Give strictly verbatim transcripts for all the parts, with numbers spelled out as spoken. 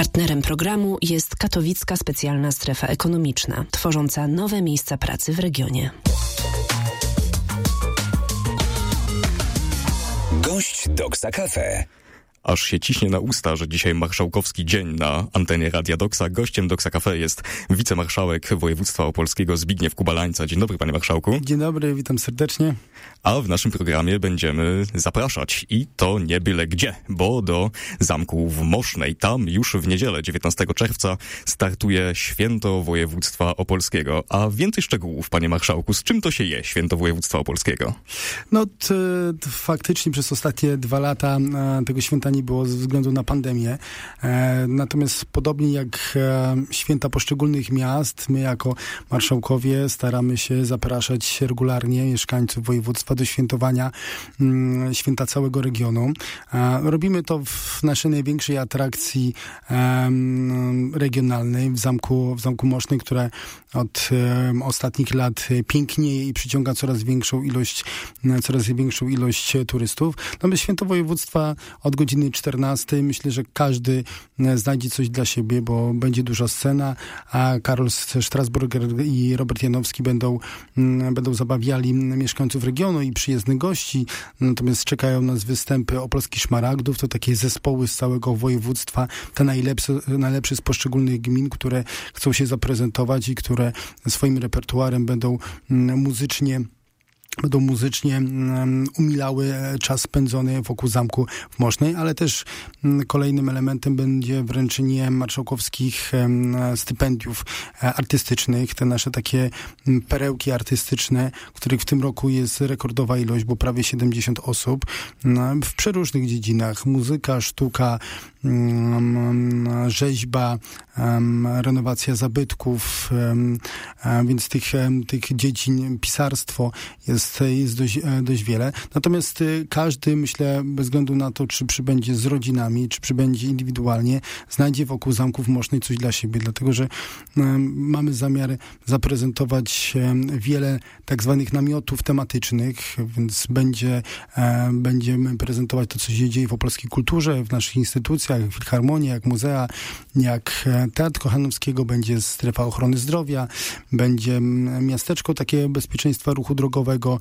Partnerem programu jest Katowicka Specjalna Strefa Ekonomiczna, tworząca nowe miejsca pracy w regionie. Gość Doksa Cafe. Aż się ciśnie na usta, że dzisiaj marszałkowski dzień na antenie Radia Doksa. Gościem Doksa Cafe jest wicemarszałek województwa opolskiego Zbigniew Kubalańca. Dzień dobry, panie marszałku. Dzień dobry, witam serdecznie. A w naszym programie będziemy zapraszać i to nie byle gdzie, bo do zamku w Mosznej. Tam już w niedzielę, dziewiętnastego czerwca, startuje Święto Województwa Opolskiego. A więcej szczegółów, panie marszałku, z czym to się je, Święto Województwa Opolskiego? No t, t, faktycznie przez ostatnie dwa lata e, tego święta nie było ze względu na pandemię. E, natomiast podobnie jak e, święta poszczególnych miast, my jako marszałkowie staramy się zapraszać regularnie mieszkańców województwa do świętowania mm, święta całego regionu. E, robimy to w naszej największej atrakcji e, regionalnej w zamku, w zamku Mosznej, która od e, ostatnich lat pięknieje i przyciąga coraz większą ilość, coraz większą ilość turystów. Natomiast święto województwa od godziny czternastej myślę, że każdy znajdzie coś dla siebie, bo będzie duża scena, a Karol Strasburger i Robert Janowski będą, będą zabawiali mieszkańców regionu i przyjezdnych gości. Natomiast czekają nas występy Opolskich Szmaragdów, to takie zespoły z całego województwa, te najlepsze, najlepsze z poszczególnych gmin, które chcą się zaprezentować i które swoim repertuarem będą muzycznie będą muzycznie um, umilały czas spędzony wokół zamku w Mosznej, ale też um, kolejnym elementem będzie wręczenie marszałkowskich um, stypendiów um, artystycznych, te nasze takie um, perełki artystyczne, których w tym roku jest rekordowa ilość, bo prawie siedemdziesiąt osób um, w przeróżnych dziedzinach. Muzyka, sztuka, um, rzeźba, um, renowacja zabytków, um, um, więc tych, um, tych dziedzin, pisarstwo jest Jest, jest dość, dość wiele. Natomiast y, każdy, myślę, bez względu na to, czy przybędzie z rodzinami, czy przybędzie indywidualnie, znajdzie wokół zamków Mosznej coś dla siebie, dlatego że y, mamy zamiar zaprezentować y, wiele tak zwanych namiotów tematycznych, więc będzie, y, będziemy prezentować to, co się dzieje w opolskiej kulturze, w naszych instytucjach, jak filharmonia, jak muzea, jak Teatr Kochanowskiego, będzie strefa ochrony zdrowia, będzie miasteczko takie bezpieczeństwa ruchu drogowego,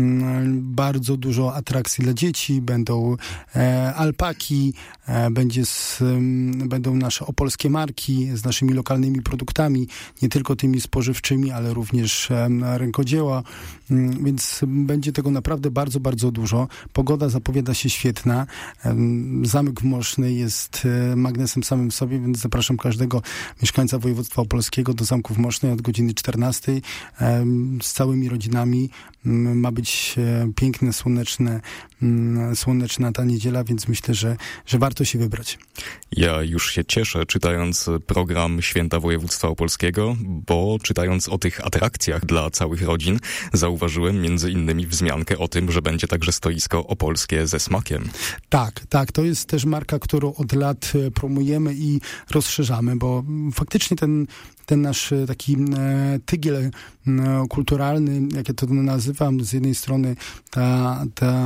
bardzo dużo atrakcji dla dzieci, będą e, alpaki, e, będzie z, m, będą nasze opolskie marki z naszymi lokalnymi produktami, nie tylko tymi spożywczymi, ale również e, rękodzieła, m, więc będzie tego naprawdę bardzo, bardzo dużo. Pogoda zapowiada się świetna. E, Zamek w Mosznej jest e, magnesem samym w sobie, więc zapraszam każdego mieszkańca województwa opolskiego do Zamku w Mosznej od godziny czternastej e, z całymi rodzinami. Ma być piękne, słoneczne, słoneczna ta niedziela, więc myślę, że, że warto się wybrać. Ja już się cieszę, czytając program Święta Województwa Opolskiego, bo czytając o tych atrakcjach dla całych rodzin, zauważyłem między innymi wzmiankę o tym, że będzie także stoisko opolskie ze smakiem. Tak, tak. To jest też marka, którą od lat promujemy i rozszerzamy, bo faktycznie ten ten nasz taki e, tygiel e, kulturalny, jak ja to nazywam, z jednej strony ta, ta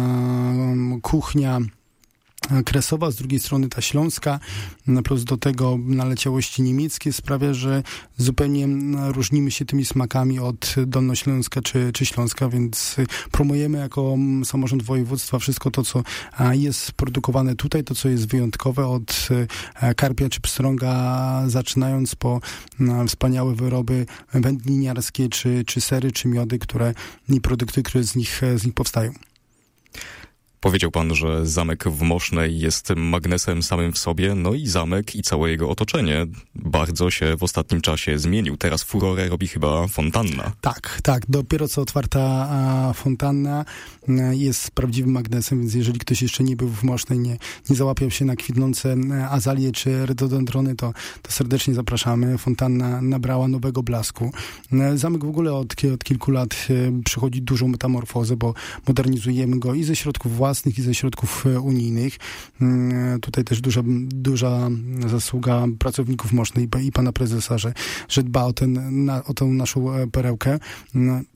kuchnia kresowa, z drugiej strony ta śląska, plus do tego naleciałości niemieckie sprawia, że zupełnie różnimy się tymi smakami od Dolnośląska czy, czy Śląska, więc promujemy jako samorząd województwa wszystko to, co jest produkowane tutaj, to, co jest wyjątkowe, od karpia czy pstrąga, zaczynając po wspaniałe wyroby wędliniarskie, czy, czy sery, czy miody, które i produkty, które z nich, z nich powstają. Powiedział pan, że zamek w Mosznej jest magnesem samym w sobie, no i zamek i całe jego otoczenie bardzo się w ostatnim czasie zmienił. Teraz furorę robi chyba fontanna. Tak, tak. Dopiero co otwarta a, fontanna a, jest prawdziwym magnesem, więc jeżeli ktoś jeszcze nie był w Mosznej, nie, nie załapiał się na kwitnące azalie czy rhododendrony, to, to serdecznie zapraszamy. Fontanna nabrała nowego blasku. Zamek w ogóle od, od kilku lat przychodzi dużą metamorfozę, bo modernizujemy go i ze środków własnych, i ze środków unijnych. Tutaj też duża, duża zasługa pracowników Mosznej i pana prezesa, że, że dba o, ten, na, o tę naszą perełkę.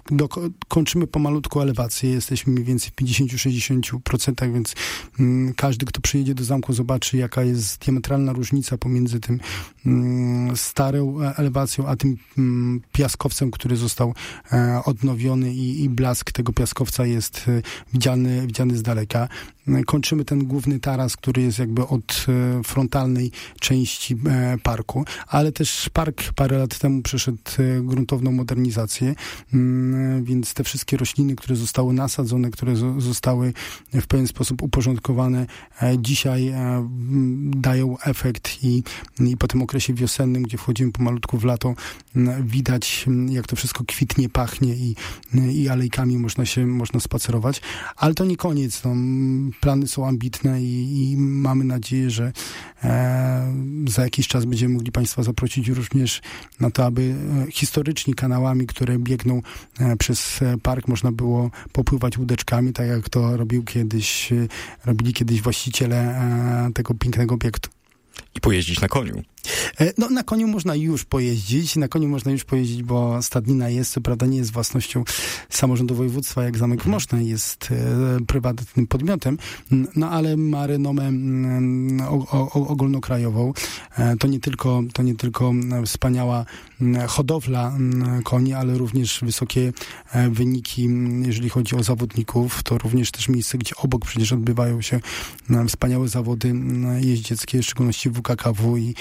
do, kończymy pomalutku elewację, jesteśmy mniej więcej w pięćdziesiąt do sześćdziesięciu procent, więc mm, każdy, kto przyjedzie do zamku, zobaczy, jaka jest diametralna różnica pomiędzy tym mm, starą elewacją, a tym mm, piaskowcem, który został e, odnowiony i, i blask tego piaskowca jest e, widzialny, widzialny z daleka. Kończymy ten główny taras, który jest jakby od e, frontalnej części e, parku, ale też park parę lat temu przeszedł e, gruntowną modernizację, mm, więc te wszystkie rośliny, które zostały nasadzone, które zo, zostały w pewien sposób uporządkowane, e, dzisiaj e, dają efekt i, i po tym okresie wiosennym, gdzie wchodzimy pomalutku w lato, m, widać, m, jak to wszystko kwitnie, pachnie i, i alejkami można się, można spacerować, ale to nie koniec. No, plany są ambitne i, i mamy nadzieję, że e, za jakiś czas będziemy mogli Państwa zaprosić również na to, aby e, historycznie kanałami, które biegną e, przez park, można było popływać łódeczkami, tak jak to robił kiedyś, e, robili kiedyś właściciele e, tego pięknego obiektu. I pojeździć na koniu. No, na koniu można już pojeździć, na koniu można już pojeździć, bo stadnina jest, co prawda nie jest własnością samorządu województwa, jak Zamek w Mosznej jest e, prywatnym podmiotem, no ale ma renomę m, o, o, ogólnokrajową. E, to nie tylko, to nie tylko wspaniała hodowla m, koni, ale również wysokie e, wyniki, m, jeżeli chodzi o zawodników. To również też miejsce, gdzie obok przecież odbywają się m, wspaniałe zawody m, jeździeckie, w szczególności W K K W i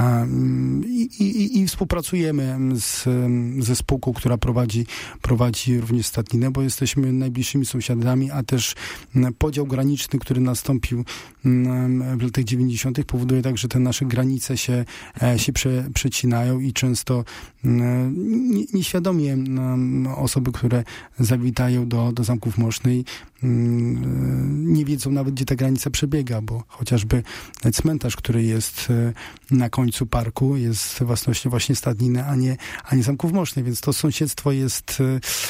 I, i, i współpracujemy z, ze spółką, która prowadzi, prowadzi również stadninę, bo jesteśmy najbliższymi sąsiadami, a też podział graniczny, który nastąpił w latach dziewięćdziesiątych powoduje tak, że te nasze granice się, się prze, przecinają i często nieświadomie osoby, które zawitają do, do Zamków Mosznej, nie wiedzą nawet, gdzie ta granica przebiega, bo chociażby cmentarz, który jest na końcu parku, jest własnością właśnie stadniny, a nie, a nie Zamków Mosznej, więc to sąsiedztwo jest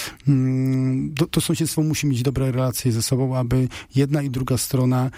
to, to sąsiedztwo musi mieć dobre relacje ze sobą, aby jedna i druga strona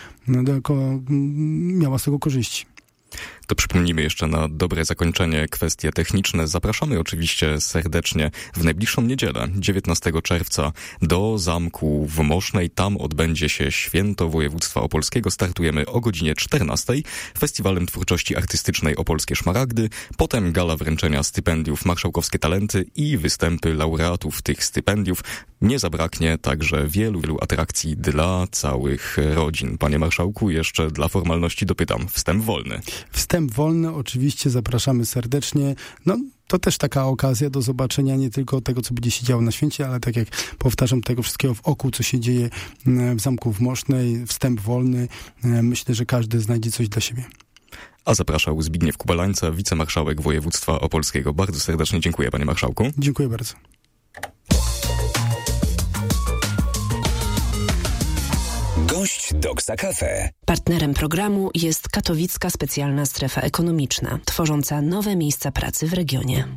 miała z tego korzyści. To przypomnijmy jeszcze na dobre zakończenie kwestie techniczne. Zapraszamy oczywiście serdecznie w najbliższą niedzielę, dziewiętnastego czerwca, do Zamku w Mosznej. Tam odbędzie się Święto Województwa Opolskiego. Startujemy o godzinie czternastej Festiwalem Twórczości Artystycznej Opolskie Szmaragdy. Potem gala wręczenia stypendiów Marszałkowskie Talenty i występy laureatów tych stypendiów. Nie zabraknie także wielu, wielu atrakcji dla całych rodzin. Panie marszałku, jeszcze dla formalności dopytam. Wstęp wolny. Wstęp wolny, oczywiście zapraszamy serdecznie. No, to też taka okazja do zobaczenia nie tylko tego, co będzie się działo na święcie, ale tak jak powtarzam, tego wszystkiego wokół, co się dzieje w Zamku w Mosznej. Wstęp wolny. Myślę, że każdy znajdzie coś dla siebie. A zapraszał Zbigniew Kubalańca, wicemarszałek województwa opolskiego. Bardzo serdecznie dziękuję, panie marszałku. Dziękuję bardzo. Gość Doksa Cafe. Partnerem programu jest Katowicka Specjalna Strefa Ekonomiczna, tworząca nowe miejsca pracy w regionie.